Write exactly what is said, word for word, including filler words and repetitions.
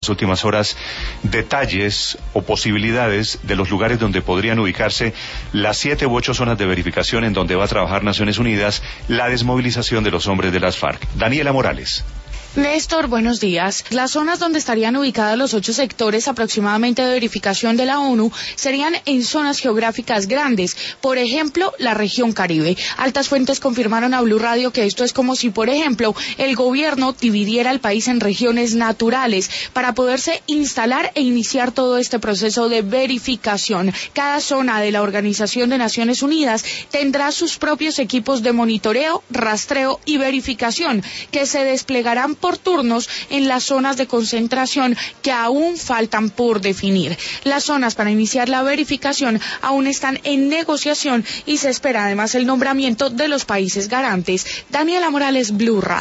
últimas horas detalles o posibilidades de los lugares donde podrían ubicarse las siete u ocho zonas de verificación en donde va a trabajar Naciones Unidas la desmovilización de los hombres de las FARC. Daniela Morales. Néstor, buenos días. Las zonas donde estarían ubicados los ocho sectores aproximadamente de verificación de la ONU serían en zonas geográficas grandes, por ejemplo, la región Caribe. Altas fuentes confirmaron a Blue Radio que esto es como si, por ejemplo, el gobierno dividiera el país en regiones naturales para poderse instalar e iniciar todo este proceso de verificación. Cada zona de la Organización de Naciones Unidas tendrá sus propios equipos de monitoreo, rastreo y verificación que se desplegarán por turnos en las zonas de concentración que aún faltan por definir. Las zonas para iniciar la verificación aún están en negociación y se espera además el nombramiento de los países garantes. Daniela Morales, Blue Radio.